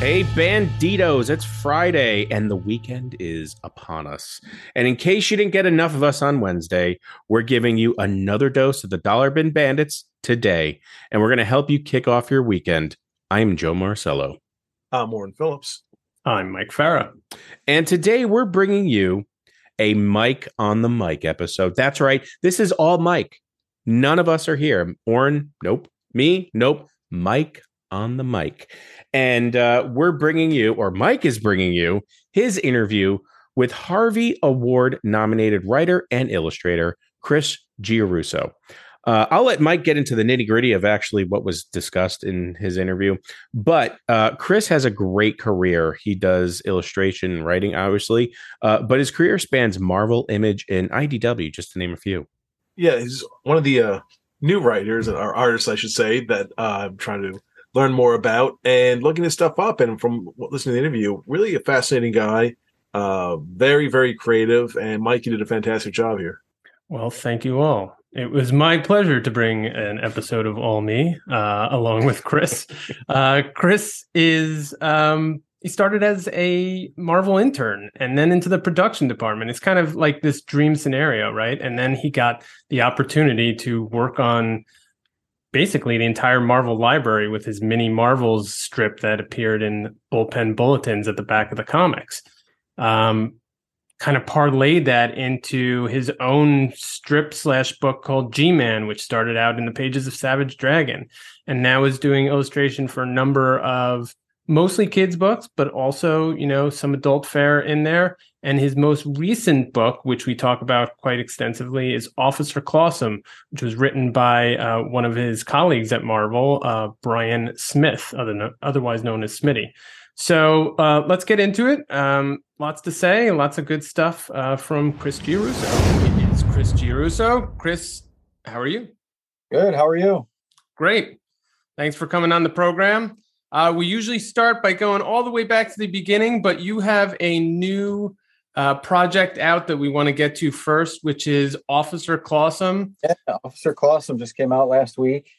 Hey, Banditos, it's Friday and the weekend is upon us. And in case you didn't get enough of us on Wednesday, we're giving you another dose of the Dollar Bin Bandits today. And we're going to help you kick off your weekend. I'm Joe Marcello. I'm Warren Phillips. I'm Mike Farah. And today we're bringing you a Mike on the Mic episode. That's right. This is all Mike. None of us are here. Warren, nope. Me, nope. Mike on the Mic. And we're bringing you, or Mike is bringing you, his interview with Harvey Award nominated writer and illustrator Chris Giarrusso. I'll let Mike get into the nitty gritty of actually what was discussed in his interview. But Chris has a great career. He does illustration and writing, obviously, but his career spans Marvel, Image, and IDW, just to name a few. Yeah, he's one of the new writers, or artists, I should say, that I'm trying to learn more about and looking his stuff up. And from listening to the interview, really a fascinating guy, very, very creative. And Mike, you did a fantastic job here. Well, thank you all. It was my pleasure to bring an episode of All Me along with Chris. Chris is, he started as a Marvel intern and then into the production department. It's kind of like this dream scenario, right? And then he got the opportunity to work on basically the entire Marvel library with his mini Marvels strip that appeared in bullpen bulletins at the back of the comics. Kind of parlayed that into his own strip/book called G-Man, which started out in the pages of Savage Dragon, and now is doing illustration for a number of mostly kids books, but also, you know, some adult fare in there. And his most recent book, which we talk about quite extensively, is Officer Clawsome, which was written by one of his colleagues at Marvel, Brian Smith, otherwise known as Smitty. So let's get into it. Lots to say, lots of good stuff from Chris Giarrusso. It's Chris Giarrusso. Chris, how are you? Good. How are you? Great. Thanks for coming on the program. We usually start by going all the way back to the beginning, but you have a new project out that we want to get to first, which is Officer Clawsome. Yeah, Officer Clawsome just came out last week.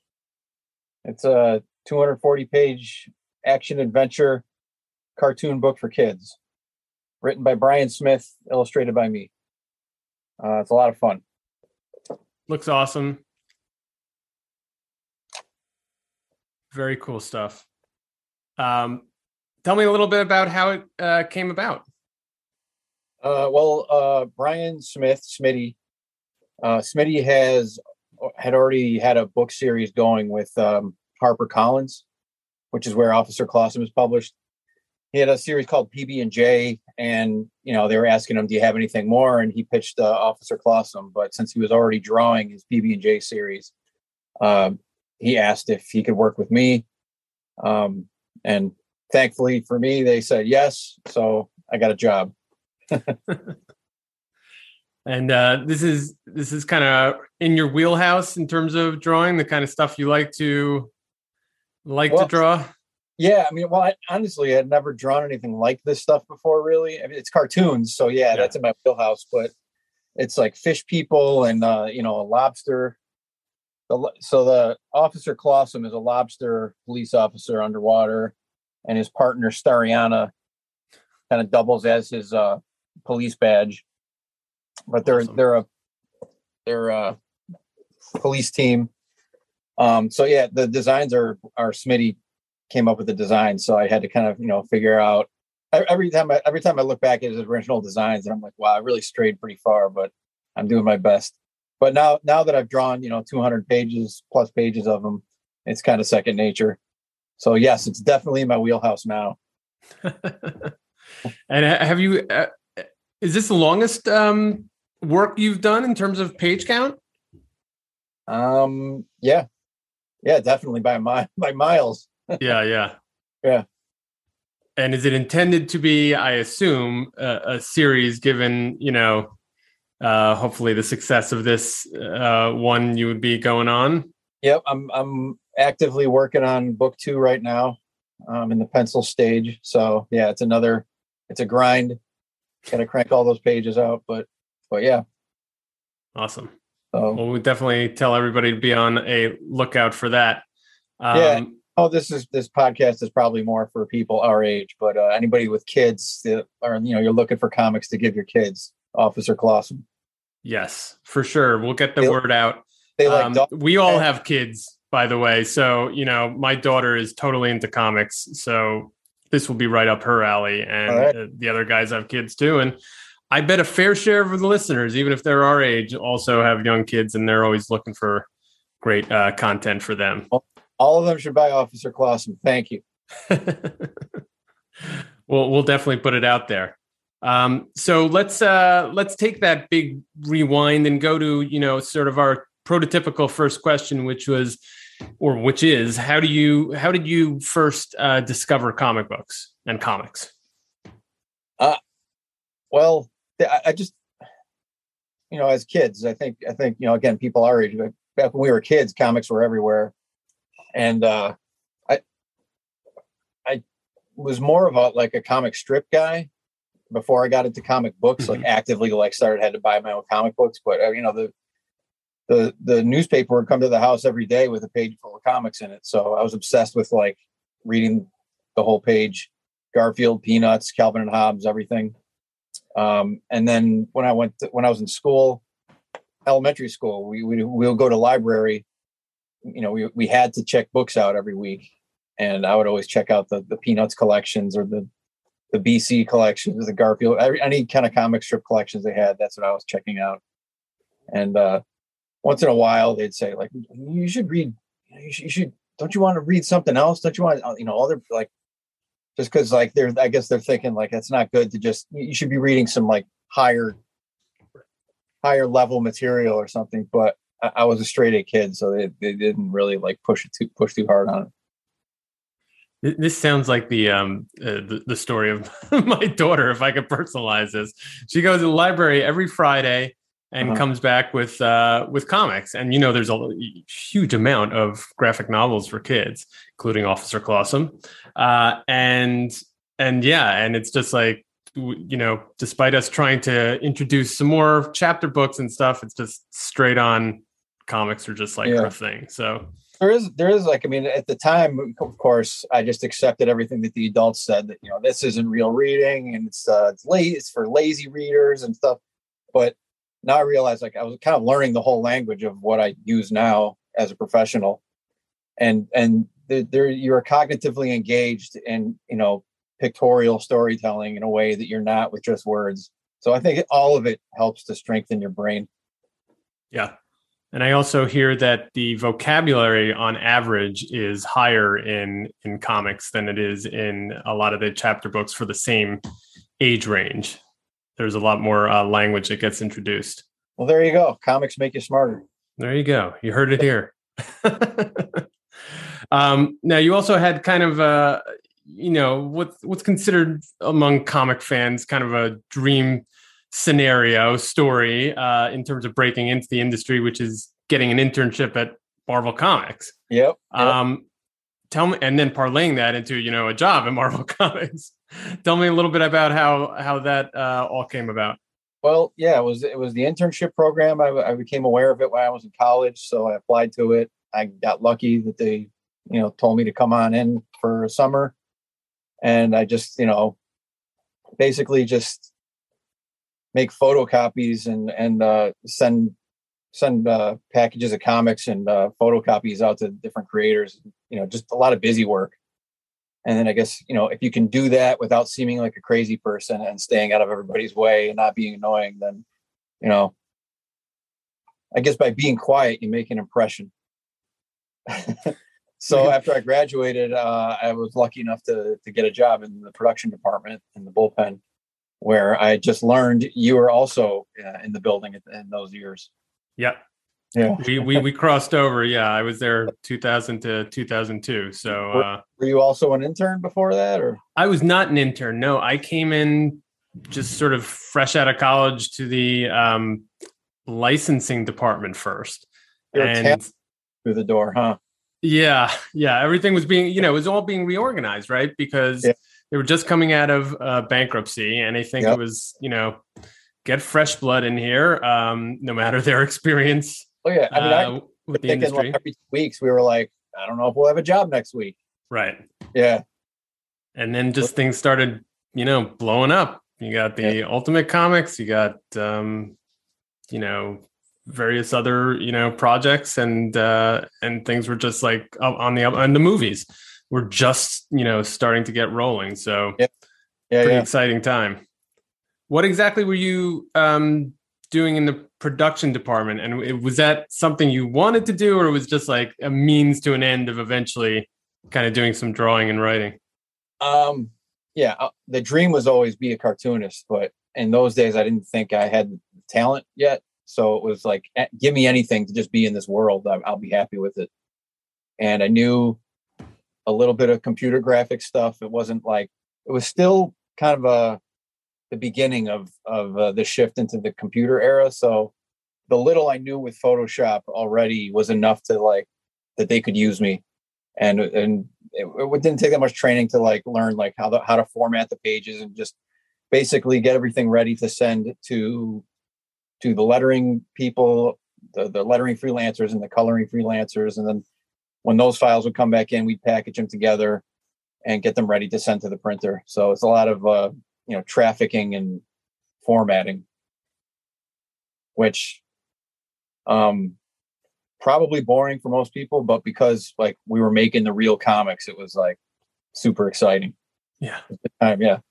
It's a 240-page action adventure cartoon book for kids, written by Brian Smith, illustrated by me. It's a lot of fun. Looks awesome. Very cool stuff. Tell me a little bit about how it came about. Brian Smith, Smitty had already had a book series going with HarperCollins, which is where Officer Clawsome is published. He had a series called PB&J, and you know, they were asking him, "Do you have anything more?" And he pitched Officer Clawsome. But since he was already drawing his PB&J series, he asked if he could work with me. And thankfully for me, they said yes. So I got a job. And this is kind of in your wheelhouse in terms of drawing, the kind of stuff you like to draw. Yeah, I mean, honestly, I had never drawn anything like this stuff before, really. I mean, it's cartoons, so yeah, that's in my wheelhouse. But it's like fish people and a lobster. So the Officer Clawsome is a lobster police officer underwater, and his partner Stariana kind of doubles as his police badge. But they're a police team. So yeah, the designs are Smitty came up with the design, so I had to kind of figure out every time I look back at his original designs, and I'm like, wow, I really strayed pretty far, but I'm doing my best. But now that I've drawn 200 plus pages of them, it's kind of second nature. So yes, it's definitely in my wheelhouse now. And have you? Is this the longest work you've done in terms of page count? Yeah, definitely by miles. Yeah. And is it intended to be, I assume, a series? Given hopefully the success of this one you would be going on? Yep, I'm actively working on book 2 right now. In the pencil stage. So yeah, it's a grind. Got to crank all those pages out, but yeah. Awesome. So well, we definitely tell everybody to be on a lookout for that. Yeah. this podcast is probably more for people our age, but anybody with kids that are, you're looking for comics to give your kids, Officer Clausen. Yes, for sure. We'll get the word out. They like we all have kids, by the way. So, my daughter is totally into comics. So this will be right up her alley. And the other guys have kids too. And I bet a fair share of the listeners, even if they're our age, also have young kids, and they're always looking for great content for them. All of them should buy Officer Clausen. Thank you. We'll definitely put it out there. So let's take that big rewind and go to, sort of our prototypical first question, which is, how did you first discover comic books and comics? Well, I just, as kids, I think, again, people our age, back when we were kids, comics were everywhere. And I was more of a comic strip guy before I got into comic books, Mm-hmm. Actively had to buy my own comic books. But the newspaper would come to the house every day with a page full of comics in it. So I was obsessed with reading the whole page, Garfield, Peanuts, Calvin and Hobbes, everything. And then when I was in school, elementary school, we would go to library. We had to check books out every week, and I would always check out the Peanuts collections or the BC collections, the Garfield, any kind of comic strip collections they had. That's what I was checking out. And once in a while, they'd say you should read. You should. Don't you want to read something else? Don't you want other just because I guess they're thinking that's not good to just. You should be reading some higher level material or something. But I was a straight A kid, so they didn't really push too hard on it. This sounds like the story of my daughter. If I could personalize this, she goes to the library every Friday and comes back with comics. And there's a huge amount of graphic novels for kids, including Officer Clausen. And it's just despite us trying to introduce some more chapter books and stuff, it's just straight on comics are just her thing. So there is at the time, of course, I just accepted everything that the adults said that, this isn't real reading and it's for lazy readers and stuff. But now I realize I was kind of learning the whole language of what I use now as a professional. And you're cognitively engaged in, pictorial storytelling in a way that you're not with just words. So I think all of it helps to strengthen your brain. Yeah. And I also hear that the vocabulary on average is higher in comics than it is in a lot of the chapter books for the same age range. There's a lot more language that gets introduced. Well, there you go. Comics make you smarter. There you go. You heard it here. Now, you also had kind of what's considered among comic fans kind of a dream scenario story in terms of breaking into the industry, which is getting an internship at Marvel Comics. Yep. Tell me, and then parlaying that into a job at Marvel Comics. Tell me a little bit about how that all came about. Well, yeah, it was the internship program. I became aware of it when I was in college, so I applied to it. I got lucky that they told me to come on in for a summer, and I just basically just make photocopies and send packages of comics and photocopies out to different creators. Just a lot of busy work. And then I guess if you can do that without seeming like a crazy person and staying out of everybody's way and not being annoying, then I guess by being quiet you make an impression. So after I graduated, I was lucky enough to get a job in the production department in the bullpen, where I just learned you were also in the building in those years. Yeah. Yeah. We crossed over. Yeah. I was there 2000 to 2002. So were you also an intern before that, or? I was not an intern. No, I came in just sort of fresh out of college to the licensing department first. And through the door, huh? Yeah. Yeah. Everything was being, it was all being reorganized, right? Because they were just coming out of bankruptcy, and I think it was, get fresh blood in here, no matter their experience. Oh yeah, I mean, with the industry. every 2 weeks we were like, I don't know if we'll have a job next week. Right. Yeah. And then just things started, blowing up. You got the Ultimate Comics, you got, various other, projects and things were just like on the up, and the movies were just, starting to get rolling. So pretty exciting time. What exactly were you doing in the production department? And was that something you wanted to do, or it was just like a means to an end of eventually kind of doing some drawing and writing? The dream was always be a cartoonist, but in those days I didn't think I had the talent yet. So it was like, give me anything to just be in this world. I'll be happy with it. And I knew a little bit of computer graphic stuff. It wasn't like, it was still kind of the beginning of the shift into the computer era. So the little I knew with Photoshop already was enough to like, that they could use me. And it didn't take that much training to like learn like how to format the pages and just basically get everything ready to send to the lettering people, the lettering freelancers and the coloring freelancers. And then when those files would come back in, we'd package them together and get them ready to send to the printer. So it's a lot of, trafficking and formatting, which, probably boring for most people, but because like we were making the real comics, it was like super exciting. Yeah. Yeah.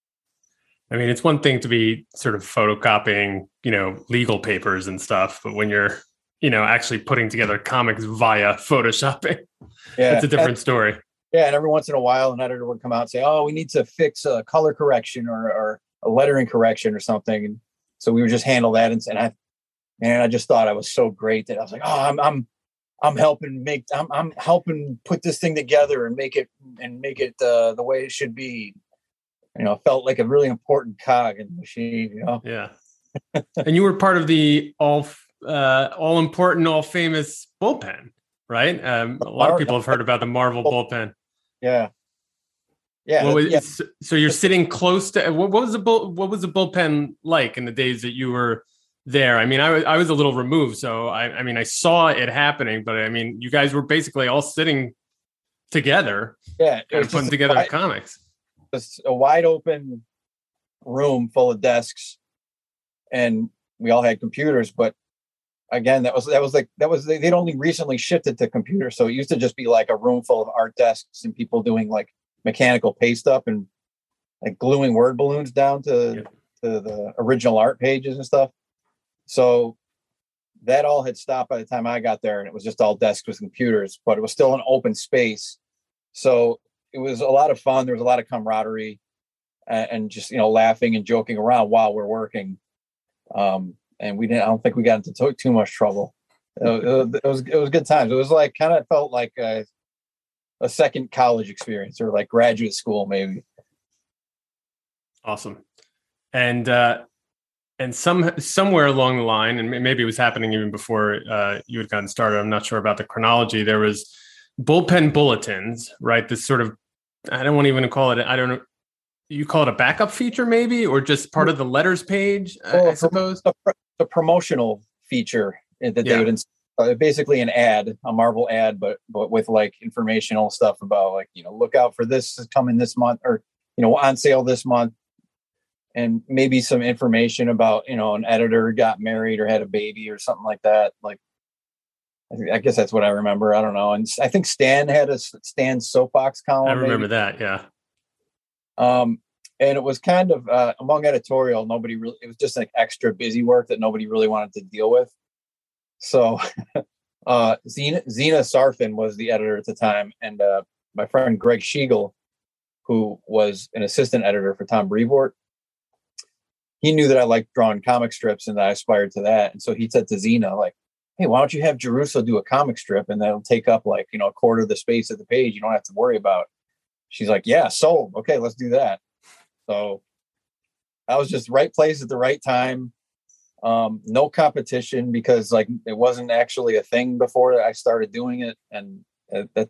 I mean, it's one thing to be sort of photocopying, legal papers and stuff, but when you're, actually putting together comics via photoshopping, it's a different story. Yeah. And every once in a while, an editor would come out and say, oh, we need to fix a color correction or a lettering correction or something. And so we would just handle that. And I just thought I was so great that I was like, oh, I'm helping put this thing together and make it the way it should be. Felt like a really important cog in the machine. Yeah. And you were part of the all important, all famous bullpen, right? A lot of people have heard about the Marvel bullpen. Yeah. Yeah. So you're sitting close to what was the bullpen like in the days that you were there? I mean, I was a little removed, so I saw it happening, but I mean, you guys were basically all sitting together, and putting together the comics. It's a wide open room full of desks, and we all had computers. But again, they'd only recently shifted to computers, so it used to just be like a room full of art desks and people doing like mechanical paste up and like gluing word balloons down to the original art pages and stuff. So that all had stopped by the time I got there, and it was just all desks with computers, but it was still an open space. So it was a lot of fun. There was a lot of camaraderie and just, laughing and joking around while we're working. And I don't think we got into too much trouble. It was good times. It was like, kind of felt like a second college experience or like graduate school, maybe. Awesome. And somewhere along the line, and maybe it was happening even before you had gotten started, I'm not sure about the chronology, there was bullpen bulletins, right? This sort of, I don't want to even call it, I don't know, you call it a backup feature maybe, or just part of the letters page, I suppose? A promotional feature that they would install, basically an ad, a Marvel ad, but with like informational stuff about like, look out for this coming this month, or, on sale this month. And maybe some information about, an editor got married or had a baby or something like that. Like, I guess that's what I remember. I don't know. And I think Stan had a Stan soapbox column. I remember that. Yeah. And it was kind of among editorial, it was just like extra busy work that nobody really wanted to deal with. So Zena Sarfin was the editor at the time. And my friend Greg Schiegel, who was an assistant editor for Tom Brevoort, he knew that I liked drawing comic strips and that I aspired to that. And so he said to Zena, like, hey, why don't you have Jeruso do a comic strip and that'll take up like, a quarter of the space of the page. You don't have to worry about. She's like, yeah, sold. Okay, let's do that. So I was just right place at the right time. No competition because like it wasn't actually a thing before I started doing it. And that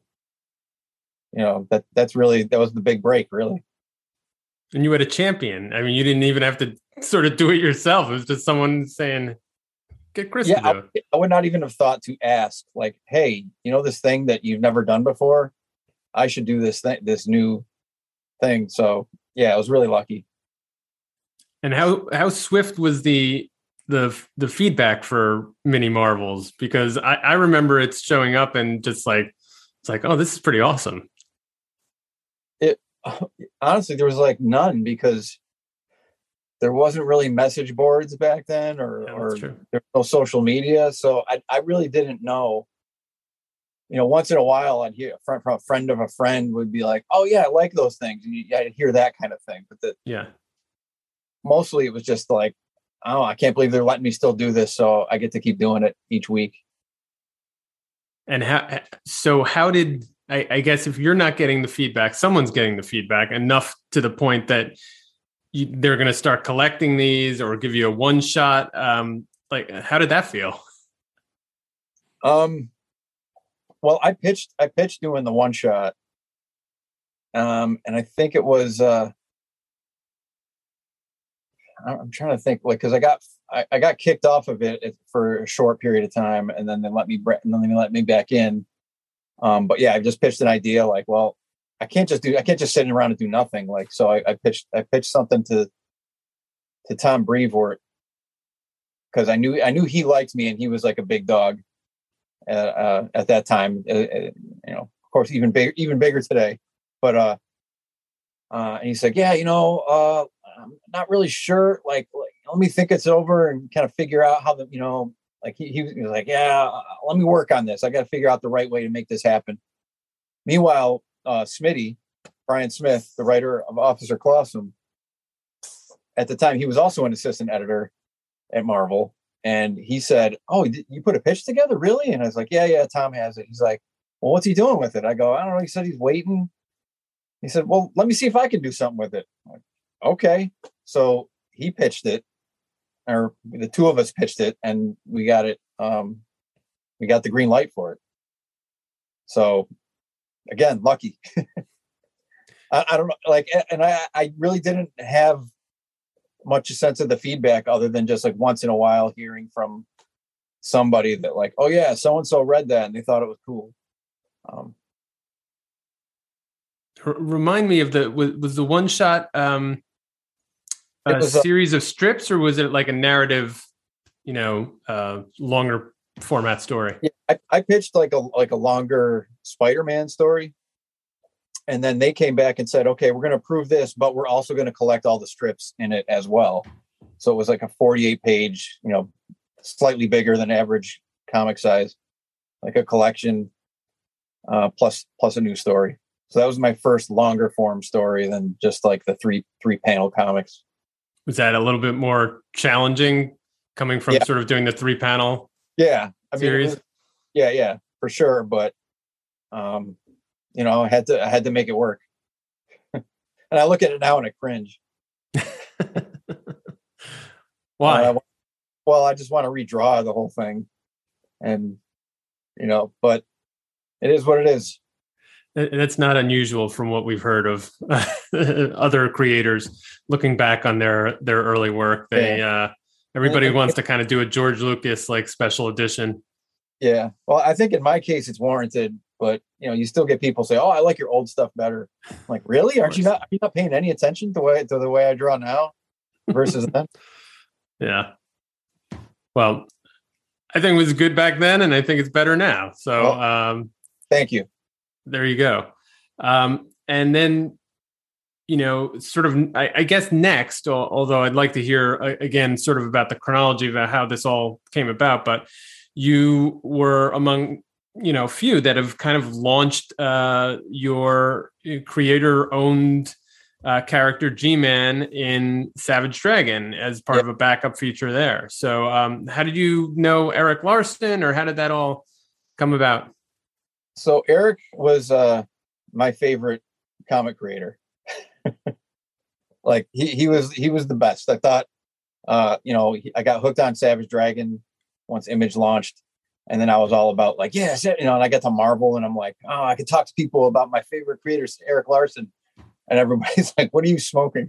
was the big break, really. And you had a champion. I mean, you didn't even have to sort of do it yourself. It was just someone saying, get Chris to do it. I would not even have thought to ask, like, hey, this thing that you've never done before? I should do this new thing. So yeah, I was really lucky. And how swift was the feedback for Mini Marvels? Because I remember it's showing up and just like, it's like, oh, this is pretty awesome. It honestly, there was like none, because there wasn't really message boards back then, or there's no social media. So I really didn't know. You know, once in a while I'd hear from a friend of a friend would be like, oh yeah, I like those things. I'd hear that kind of thing. But mostly it was just like, oh, I can't believe they're letting me still do this. So I get to keep doing it each week. And how did, I guess if you're not getting the feedback, someone's getting the feedback enough to the point that they're going to start collecting these or give you a one shot. Like, how did that feel? Well, I pitched doing the one shot. And I think it was, I'm trying to think, like, cause I got kicked off of it for a short period of time, and then they let me back in. But yeah, I just pitched an idea like, well, I can't just sit around and do nothing. Like, so I pitched something to Tom Brevoort, because I knew he liked me, and he was like a big dog at that time. You know, of course, even bigger today. But and he's like, yeah, I'm not really sure. Like, let me think it's over and kind of figure out how like he was like, yeah, let me work on this. I got to figure out the right way to make this happen. Meanwhile, Smitty, Brian Smith, the writer of Officer Clawsome, at the time, he was also an assistant editor at Marvel. And he said, oh, you put a pitch together? Really? And I was like, yeah, Tom has it. He's like, well, what's he doing with it? I go, I don't know. He said he's waiting. He said, well, let me see if I can do something with it. I'm like, okay. So he pitched it, or the two of us pitched it, and we got it. We got the green light for it. So again, lucky. I don't know, like, and I really didn't have much sense of the feedback, other than just like once in a while hearing from somebody that like, oh yeah, so-and-so read that and they thought it was cool. Remind me of was the one shot a series of strips, or was it like a narrative, longer format story? Yeah, I pitched like a longer Spider-Man story. And then they came back and said, okay, we're going to approve this, but we're also going to collect all the strips in it as well. So it was like a 48-page, slightly bigger than average comic size, like a collection, plus a new story. So that was my first longer form story than just like the three panel comics. Was that a little bit more challenging coming from sort of doing the 3-panel? Yeah. Series? Yeah, for sure. But, I had to make it work. And I look at it now and I cringe. Why? Well, I just want to redraw the whole thing, and but it is what it is. That's not unusual from what we've heard of other creators looking back on their early work. Everybody wants to kind of do a George Lucas like special edition. Yeah. Well, I think in my case it's warranted, but you still get people say, "Oh, I like your old stuff better." I'm like, really? Are you not paying any attention to the way I draw now versus then? Yeah. Well, I think it was good back then, and I think it's better now. So, thank you. There you go. And then, sort of, I guess next, although I'd like to hear again, sort of about the chronology about how this all came about, but you were among, few that have kind of launched your creator-owned character G-Man in Savage Dragon as part of a backup feature there. So how did you know Erik Larsen, or how did that all come about? So Erik was my favorite comic creator. Like he was the best. I thought, I got hooked on Savage Dragon once Image launched, and then I was all about like, yes, and I got to Marvel, and I'm like, oh, I could talk to people about my favorite creators, Erik Larsen, and everybody's like, what are you smoking?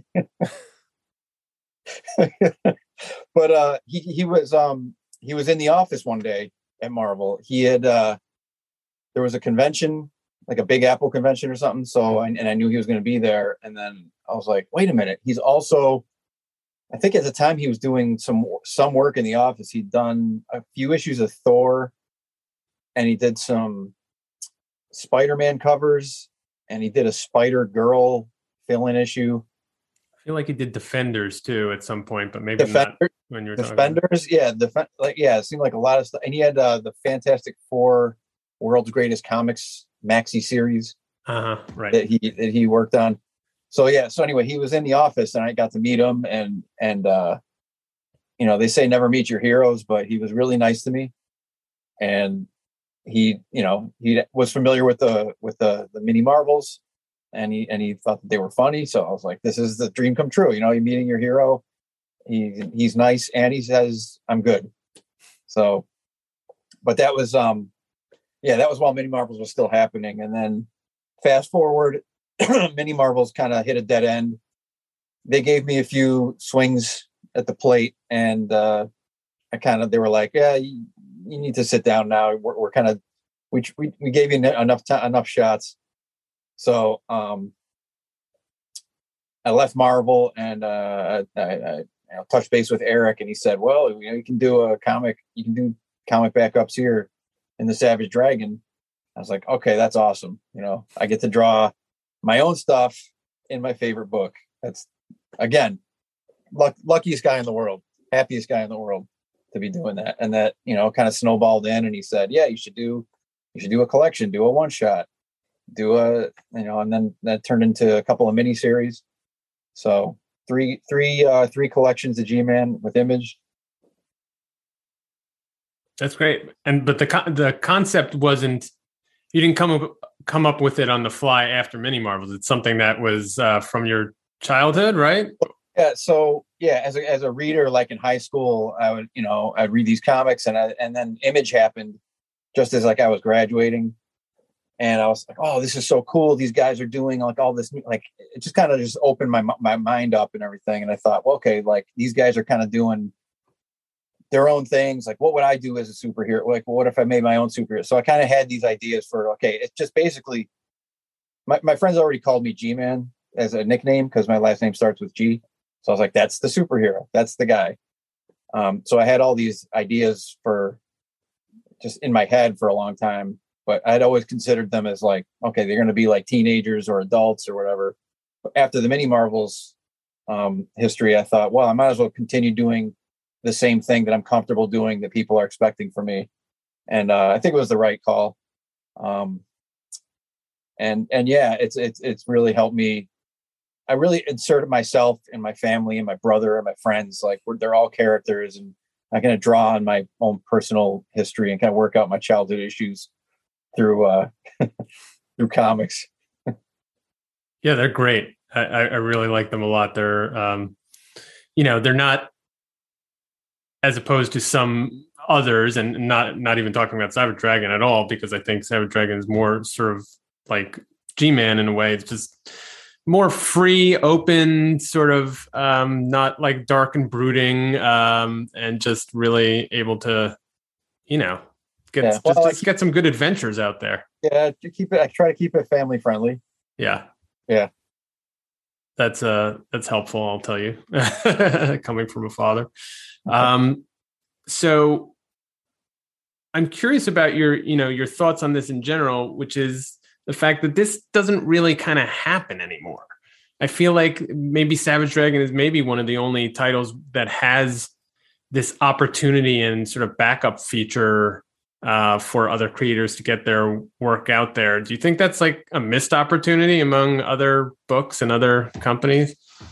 But he was in the office one day at Marvel. He had there was a convention like a Big Apple convention or something. So and I knew he was going to be there. And then I was like, wait a minute. He's also, I think at the time he was doing some work in the office. He'd done a few issues of Thor, and he did some Spider-Man covers, and he did a Spider-Girl fill-in issue. I feel like he did Defenders too at some point, but maybe not when you were Defenders. Yeah, it seemed like a lot of stuff. And he had the Fantastic Four World's Greatest Comics maxi series right. that he worked on. So anyway, he was in the office, and I got to meet him, and they say never meet your heroes, but he was really nice to me, and he was familiar with the mini Marvels, and he thought that they were funny. So I was like, this is the dream come true. You're meeting your hero. He's nice, and he says I'm good. So, but that was that was while mini Marvels was still happening, and then fast forward, mini Marvels kind of hit a dead end. They gave me a few swings at the plate, and they were like, yeah, you need to sit down now. We're kind of, we gave you enough shots. So I left Marvel, and I touched base with Eric, and he said, well, you can do comic backups here in the Savage Dragon. I was like, okay, that's awesome. I get to draw my own stuff in my favorite book. That's, again, luckiest guy in the world, happiest guy in the world to be doing that. And that, kind of snowballed in, and he said, yeah, you should do a collection, do a one shot, and then that turned into a couple of mini series. So three collections of G-Man with Image. That's great. But the concept wasn't, you didn't come up with it on the fly after mini Marvels. It's something that was from your childhood, right? Yeah. So as a reader, like in high school, I would, I'd read these comics, and then Image happened just as I was graduating, and I was like, oh, this is so cool. These guys are doing like all this, like, it just kind of just opened my mind up and everything. And I thought, well, okay, like these guys are kind of doing their own things. Like, what would I do as a superhero? Like, what if I made my own superhero? So I kind of had these ideas for, okay, it's just basically, my friends already called me G-Man as a nickname because my last name starts with G. So I was like, that's the superhero. That's the guy. So I had all these ideas for just in my head for a long time, but I'd always considered them as like, okay, they're going to be like teenagers or adults or whatever. But after the mini Marvels history, I thought, well, I might as well continue doing the same thing that I'm comfortable doing that people are expecting from me. And I think it was the right call. And yeah, it's really helped me. I really inserted myself and my family and my brother and my friends. Like they're all characters, and I kind of draw on my own personal history and kind of work out my childhood issues through through comics. Yeah, they're great. I really like them a lot. They're they're not, as opposed to some others, and not even talking about Savage Dragon at all, because I think Savage Dragon is more sort of like G-Man in a way. It's just more free, open, sort of not like dark and brooding, and just really able to, get some good adventures out there. Yeah, I try to keep it family friendly. Yeah. Yeah. That's helpful, I'll tell you, coming from a father. So I'm curious about your thoughts on this in general, which is the fact that this doesn't really kind of happen anymore. I feel like maybe Savage Dragon is maybe one of the only titles that has this opportunity and sort of backup feature for other creators to get their work out there. Do you think that's like a missed opportunity among other books and other companies?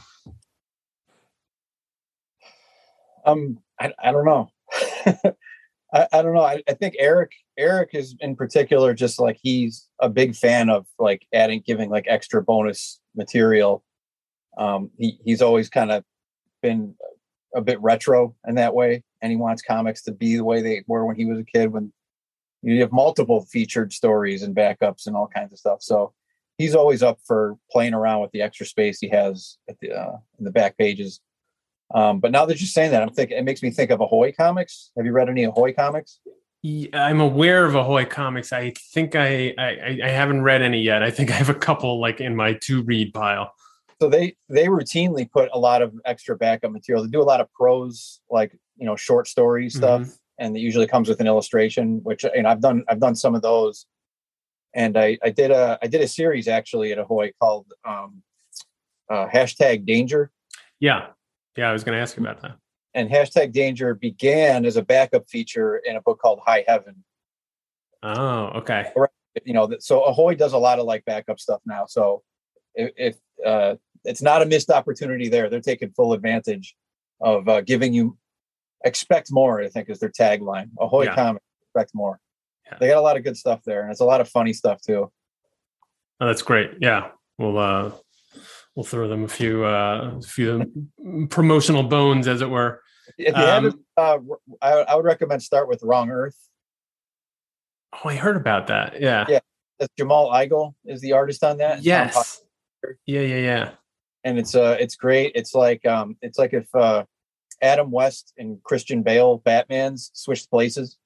I don't know. I don't know. I think Eric is in particular, just like he's a big fan of like giving like extra bonus material. He's always kind of been a bit retro in that way, and he wants comics to be the way they were when he was a kid, when you have multiple featured stories and backups and all kinds of stuff. So he's always up for playing around with the extra space he has at in the back pages. But now that you're saying that, I'm thinking, it makes me think of Ahoy Comics. Have you read any Ahoy Comics? I'm aware of Ahoy Comics. I think I haven't read any yet. I think I have a couple like in my to read pile. So they routinely put a lot of extra backup material. They do a lot of prose, like, you know, short story stuff, and it usually comes with an illustration, which, you know, I've done some of those. And I did a series actually at Ahoy called Hashtag Danger. Yeah, I was going to ask you about that. And Hashtag Danger began as a backup feature in a book called High Heaven. Oh, okay. You know, so Ahoy does a lot of like backup stuff now. So if it's not a missed opportunity there, they're taking full advantage of giving you expect more, I think is their tagline. Ahoy Comics, expect more. Yeah. They got a lot of good stuff there, and it's a lot of funny stuff too. Oh, that's great. Yeah. We'll throw them a few promotional bones, as it were. If you haven't, I would recommend start with Wrong Earth. Oh, I heard about that. Yeah. Yeah. That's Jamal Igle is the artist on that. Yes. Yeah. And it's great. It's like if Adam West and Christian Bale Batman's switched places.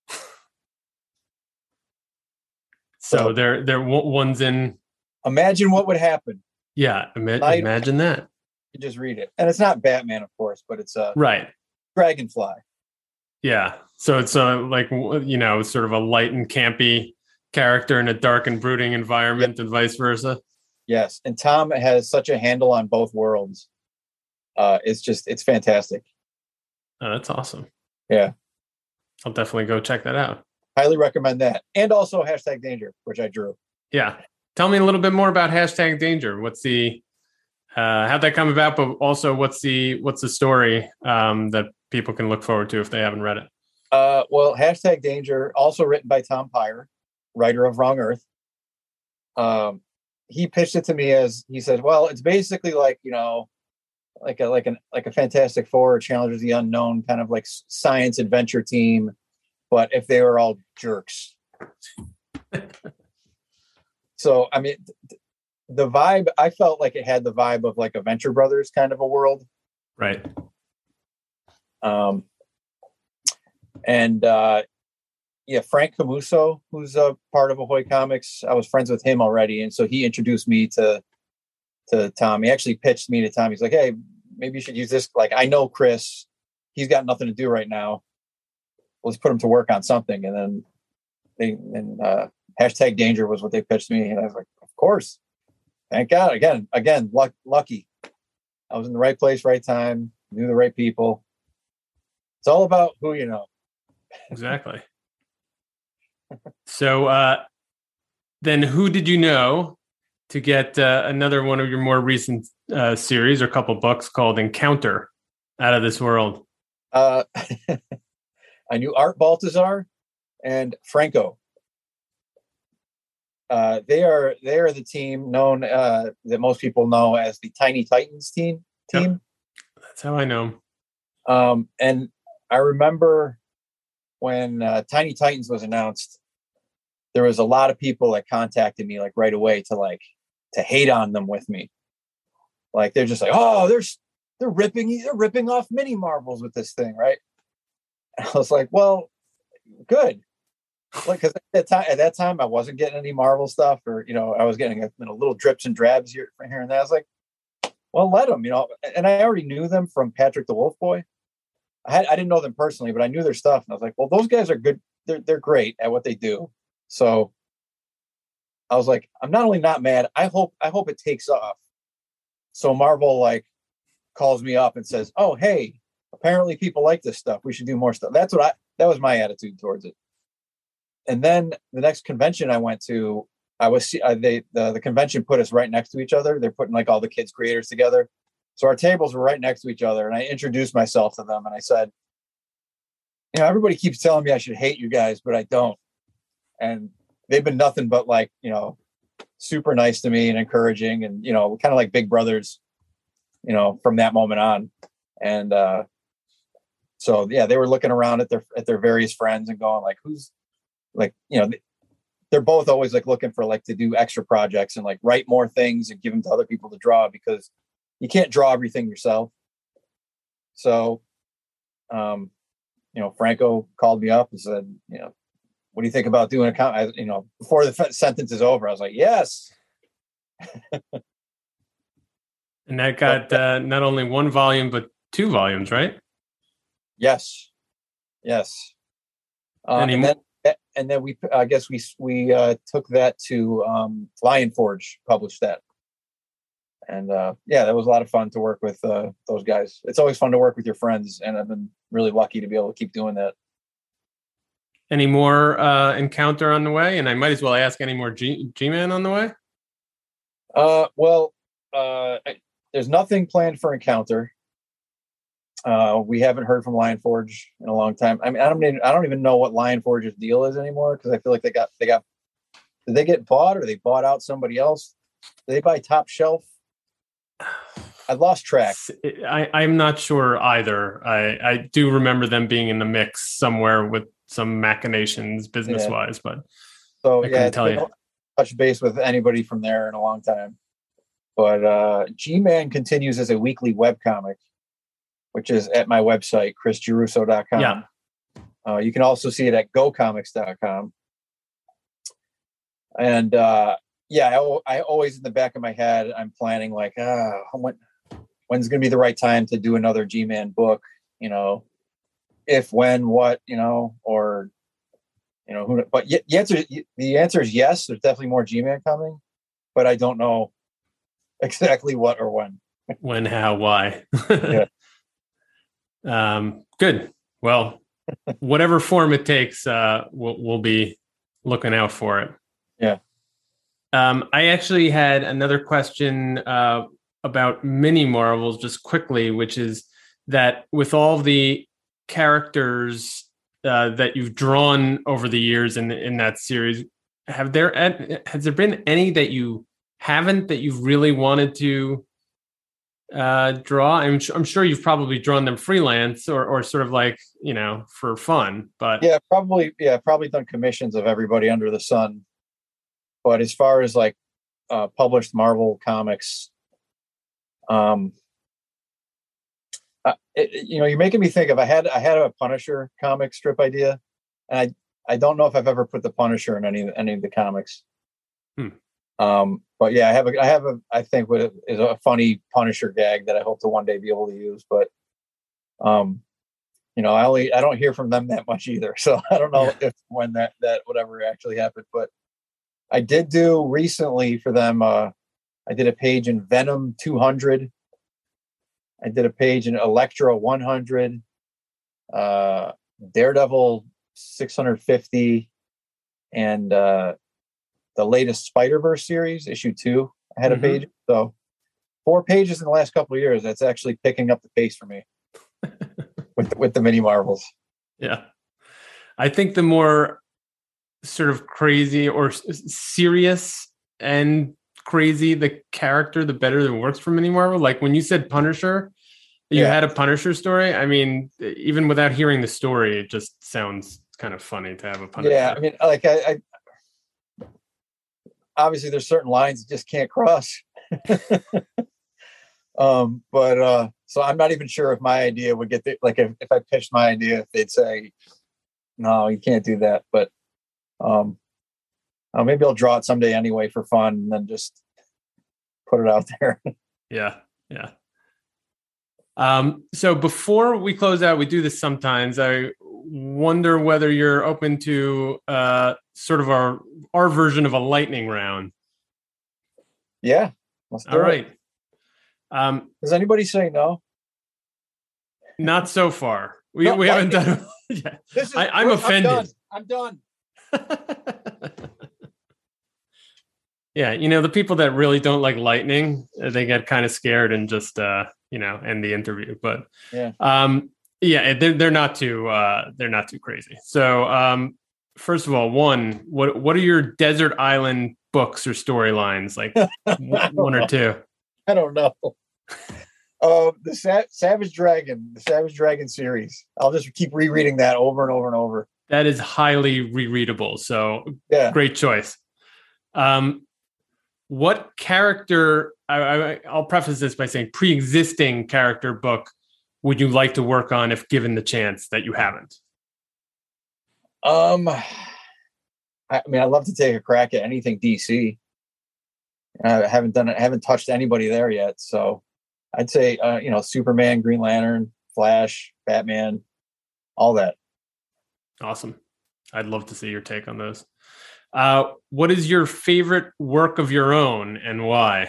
So they're one's in. Imagine what would happen. Yeah, imagine that. You just read it, and it's not Batman, of course, but it's right Dragonfly. Yeah, so it's like, you know, sort of a light and campy character in a dark and brooding environment, and vice versa. Yes, and Tom has such a handle on both worlds. It's fantastic. Oh, that's awesome. Yeah, I'll definitely go check that out. Highly recommend that, and also Hashtag Danger, which I drew. Yeah. Tell me a little bit more about Hashtag Danger. What's the how'd that come about? But also, what's the story that people can look forward to if they haven't read it? Well, Hashtag Danger, also written by Tom Pyre, writer of Wrong Earth. He pitched it to me as, he said, "Well, it's basically like, you know, like a Fantastic Four or Challengers of the Unknown kind of like science adventure team, but if they were all jerks." So, I mean, the vibe, I felt like it had the vibe of like a Venture Brothers kind of a world. Right. Frank Camuso, who's a part of Ahoy Comics, I was friends with him already. And so he introduced me to Tom. He actually pitched me to Tom. He's like, "Hey, maybe you should use this. Like, I know Chris, he's got nothing to do right now. Let's put him to work on something." And then Hashtag Danger was what they pitched me, and I was like, "Of course, thank God." Again, lucky. I was in the right place, right time, knew the right people. It's all about who you know. Exactly. So, then who did you know to get another one of your more recent series or couple books called Encounter out of this world? I knew Art Baltazar and Franco. They are the team known that most people know as the Tiny Titans team. Yep. That's how I know. And I remember when Tiny Titans was announced, there was a lot of people that contacted me like right away to hate on them with me. Like, they're just like, "Oh, they're ripping off mini Marvels with this thing," right? And I was like, "Well, good." Like, because at that time I wasn't getting any Marvel stuff, or, you know, I was getting little drips and drabs here and there. I was like, well, let them, you know. And I already knew them from Patrick the Wolf Boy. I didn't know them personally, but I knew their stuff, and I was like, well, those guys are good. They're great at what they do. So I was like, I'm not only not mad, I hope it takes off. So Marvel like calls me up and says, "Oh, hey, apparently people like this stuff. We should do more stuff." That was my attitude towards it. And then the next convention I went to, the convention put us right next to each other. They're putting like all the kids creators together. So our tables were right next to each other. And I introduced myself to them and I said, "You know, everybody keeps telling me I should hate you guys, but I don't." And they've been nothing but like, you know, super nice to me and encouraging, and, you know, kind of like big brothers, you know, from that moment on. And so, yeah, they were looking around at their various friends and going like, who's, like, you know, they're both always like looking for like to do extra projects and like write more things and give them to other people to draw, because you can't draw everything yourself. So Franco called me up and said, what do you think about doing a comic? Before the sentence is over, I was like, yes. And that got not only one volume, but 2 volumes, right? Yes. And then we, I guess we took that to Lion Forge, published that. And that was a lot of fun to work with those guys. It's always fun to work with your friends, and I've been really lucky to be able to keep doing that. Any more Encounter on the way? And I might as well ask, any more G-Man on the way? There's nothing planned for Encounter. We haven't heard from Lion Forge in a long time. I mean, I don't even know what Lion Forge's deal is anymore, because I feel like they got. Did they get bought, or they bought out somebody else? Did they buy Top Shelf? I've lost track. I'm not sure either. I do remember them being in the mix somewhere with some machinations business-wise, but I couldn't tell you. Touch base with anybody from there in a long time. But G-Man continues as a weekly webcomic, which is at my website, chrisgiruso.com. Yeah. You can also see it at gocomics.com. And I always, in the back of my head, I'm planning like, when's going to be the right time to do another G-Man book? If, when, what, or who. But the answer is yes. There's definitely more G-Man coming, but I don't know exactly what or when. When, how, why? Yeah. Good. Well, whatever form it takes, we'll be looking out for it. Yeah. I actually had another question about mini Marvels, just quickly, which is that with all the characters that you've drawn over the years in that series, has there been any that you haven't, that you've really wanted to draw? I'm sure you've probably drawn them freelance or sort of like, for fun, but probably done commissions of everybody under the sun. But as far as like published Marvel comics, you're making me think of, I had a Punisher comic strip idea, and I don't know if I've ever put the Punisher in any of the comics. But yeah, I think what is a funny Punisher gag that I hope to one day be able to use. But I don't hear from them that much either, so I don't know when that whatever actually happened. But I did do recently for them. I did a page in Venom 200. I did a page in Elektra 100. Daredevil 650, and the latest Spider-Verse series, issue 2. I had a page. So 4 pages in the last couple of years. That's actually picking up the pace for me with the mini Marvels. Yeah. I think the more sort of crazy or serious and crazy the character, the better it works for mini Marvel. Like when you said Punisher, you had a Punisher story. I mean, even without hearing the story, it just sounds kind of funny to have a Punisher. Yeah, I mean, like I obviously there's certain lines you just can't cross. But so I'm not even sure if my idea would get if I pitched my idea, if they'd say, no, you can't do that. But maybe I'll draw it someday anyway for fun, and then just put it out there. Yeah. So before we close out, we do this sometimes. I wonder whether you're open to sort of our version of a lightning round. Yeah. Let's do All right. Does anybody say no? Not so far. We haven't done it. Yeah. I'm offended. I'm done. Yeah, the people that really don't like lightning, they get kind of scared and just end the interview. But they're not too crazy. So first of all, what are your desert island books or storylines, like one or two? I don't know. The Savage Dragon series. I'll just keep rereading that over and over and over. That is highly rereadable. So great choice. What character, I'll preface this by saying pre-existing character book would you like to work on if given the chance that you haven't? I mean, I'd love to take a crack at anything DC. I haven't done it. I haven't touched anybody there yet. So I'd say, Superman, Green Lantern, Flash, Batman, all that. Awesome. I'd love to see your take on those. What is your favorite work of your own and why?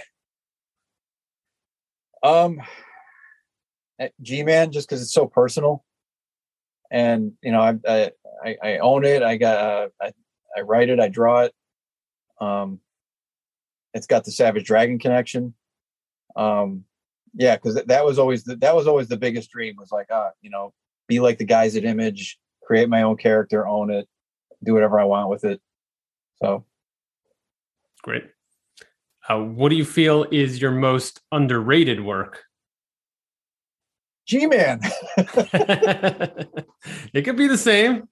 G-Man, just because it's so personal. And, I own it. I write it. I draw it. It's got the Savage Dragon connection. Because that was always the biggest dream, was like, be like the guys at Image, create my own character, own it, do whatever I want with it. So great. What do you feel is your most underrated work? G-Man. It could be the same.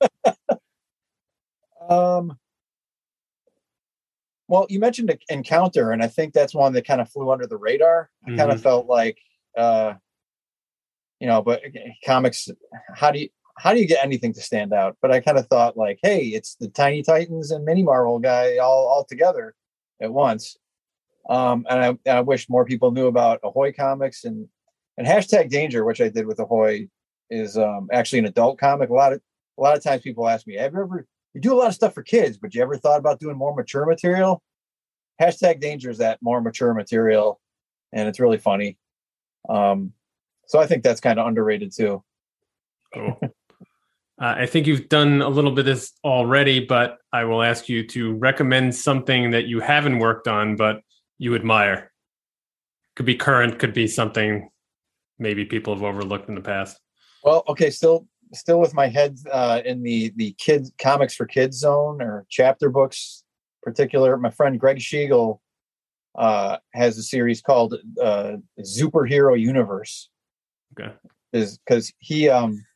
Well, you mentioned Encounter, and I think that's one that kind of flew under the radar. I kind of felt like, but comics, how do you get anything to stand out? But I kind of thought like, hey, it's the Tiny Titans and Mini Marvel guy all together at once. And I wish more people knew about Ahoy Comics and Hashtag Danger, which I did with Ahoy, is actually an adult comic. A lot of times people ask me, you do a lot of stuff for kids, but you ever thought about doing more mature material? Hashtag Danger is that more mature material, and it's really funny. So I think that's kind of underrated too. Cool. I think you've done a little bit of this already, but I will ask you to recommend something that you haven't worked on, but you admire. Could be current, could be something maybe people have overlooked in the past. Well, okay, still with my head in the kids comics for kids zone or chapter books. Particular, my friend Greg Schiegel has a series called Superhero Universe. Okay, is because he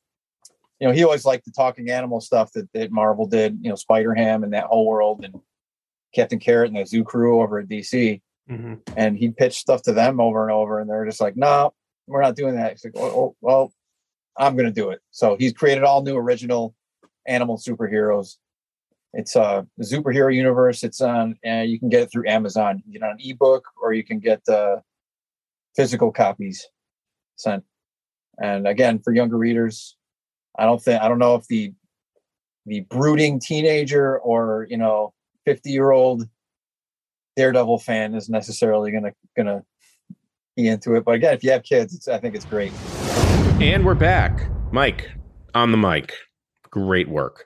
he always liked the talking animal stuff that Marvel did. Spider-Ham and that whole world, and Captain Carrot and the Zoo Crew over at DC. Mm-hmm. And he pitched stuff to them over and over, and they're just like, "No, we're not doing that." He's like, "Oh, well, I'm going to do it." So he's created all new original animal superheroes. It's the Superhero Universe. It's on, you can get it through Amazon. You can get it on ebook, or you can get physical copies sent. And again, for younger readers, I don't know if the brooding teenager or 50-year-old Daredevil fan is necessarily gonna be into it. But again, if you have kids, I think it's great. And we're back. Mike on the mic. Great work.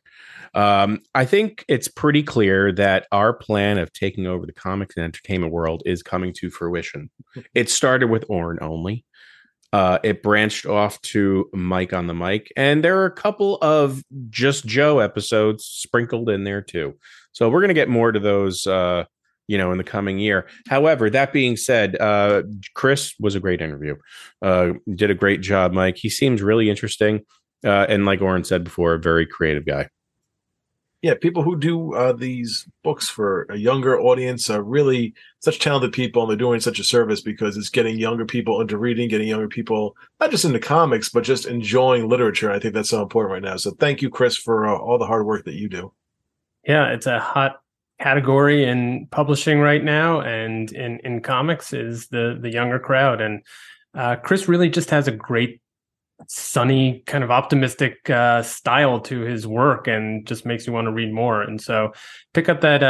I think it's pretty clear that our plan of taking over the comics and entertainment world is coming to fruition. It started with Orrin only. It branched off to Mike on the mic, and there are a couple of Just Joe episodes sprinkled in there too. So we're going to get more to those, in the coming year. However, that being said, Chris was a great interview. Did a great job, Mike. He seems really interesting. And like Orrin said before, a very creative guy. Yeah, people who do these books for a younger audience are really such talented people, and they're doing such a service because it's getting younger people into reading, getting younger people not just into comics, but just enjoying literature. I think that's so important right now. So thank you, Chris, for all the hard work that you do. Yeah, it's a hot category in publishing right now, and in comics is the younger crowd. And Chris really just has a great, sunny, kind of optimistic style to his work, and just makes you want to read more. And so pick up that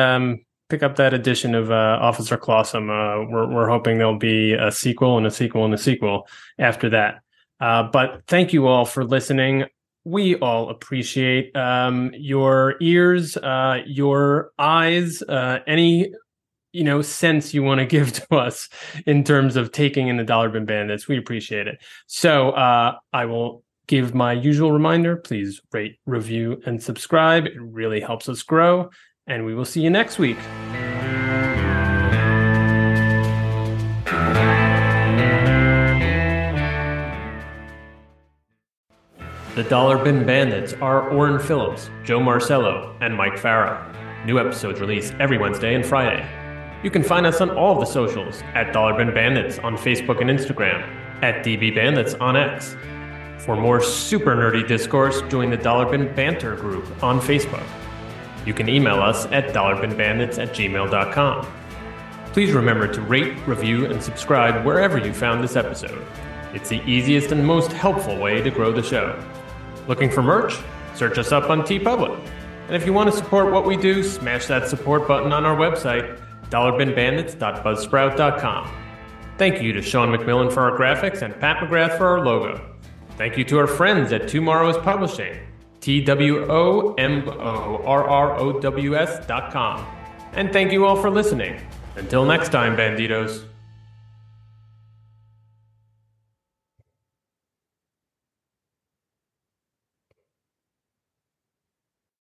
edition of Officer Clawsome. We're hoping there'll be a sequel and a sequel and a sequel after that. But thank you all for listening. We all appreciate your ears, your eyes, any sense you want to give to us in terms of taking in the Dollar Bin Bandits. We appreciate it. So I will give my usual reminder. Please rate, review, and subscribe. It really helps us grow. And we will see you next week. The Dollar Bin Bandits are Orrin Phillips, Joe Marcello, and Mike Farah. New episodes released every Wednesday and Friday. You can find us on all of the socials at Dollar Bin Bandits on Facebook and Instagram, at DB Bandits on X. For more super nerdy discourse, join the Dollar Bin Banter group on Facebook. You can email us at dollarbinbandits@gmail.com. Please remember to rate, review, and subscribe wherever you found this episode. It's the easiest and most helpful way to grow the show. Looking for merch? Search us up on TeePublic. And if you want to support what we do, smash that support button on our website, dollarbinbandits.buzzsprout.com. Thank you to Sean McMillan for our graphics and Pat McGrath for our logo. Thank you to our friends at Tomorrow's Publishing, TWOMORROWS.com. And thank you all for listening. Until next time, Banditos.